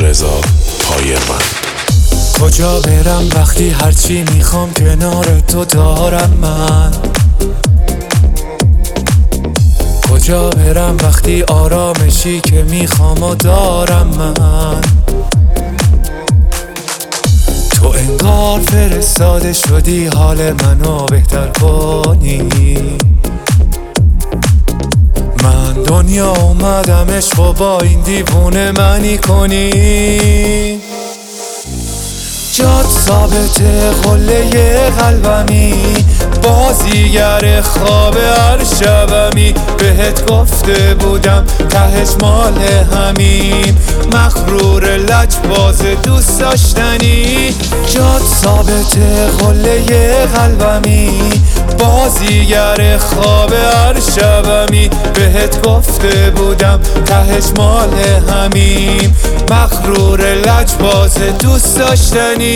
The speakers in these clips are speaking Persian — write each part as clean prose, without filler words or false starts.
رضا پای من. کجا برم وقتی هرچی میخوام کنار تو دارم من؟ کجا برم وقتی آرامشی که میخوام و دارم من؟ تو انگار فرستاده شدی حال منو بهتر کنی. من دنیا اومدم عشق و با این دیوونه منی کنی. جات ثابته قله قلبمی، بازیگر خواب هر شبمی. بهت گفته بودم تهش مال همیم، مغرور لجباز دوست داشتنی. جات ثابته قله قلبمی، بازیگر خواب هر شبمی. بهت گفته بودم تهش مال همیم، مغرور لجباز دوست داشتنی.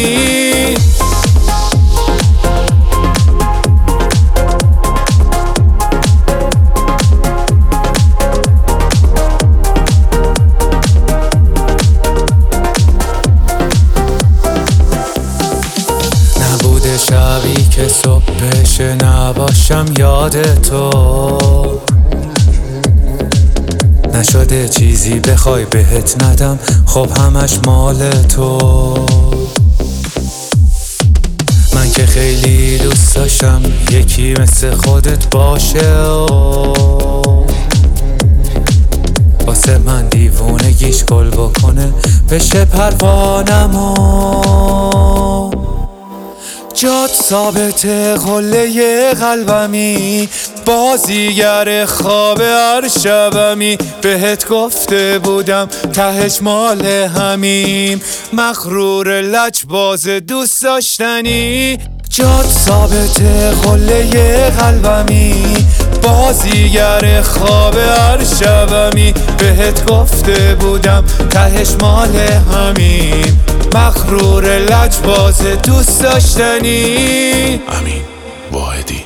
نبوده شبی که صبح بشه نباشم یاد تو، نشده چیزی بخوای بهت ندم خب همش مال تو. من که خیلی دوست داشتم یکی مثل خودت باشه واسه من دیوونگیش گل بکنه بشه پروانمو. جات ثابته قله قلبمی، بازیگر خواب هر شبمی. بهت گفته بودم تهش مال همیم، مغرور لجباز دوست داشتنی. جات ثابته قله قلبمی، بازیگر خواب هر شبمی. بهت گفته بودم تهش مال همیم، مغرور لجباز دوست داشتنی. امین واحدی.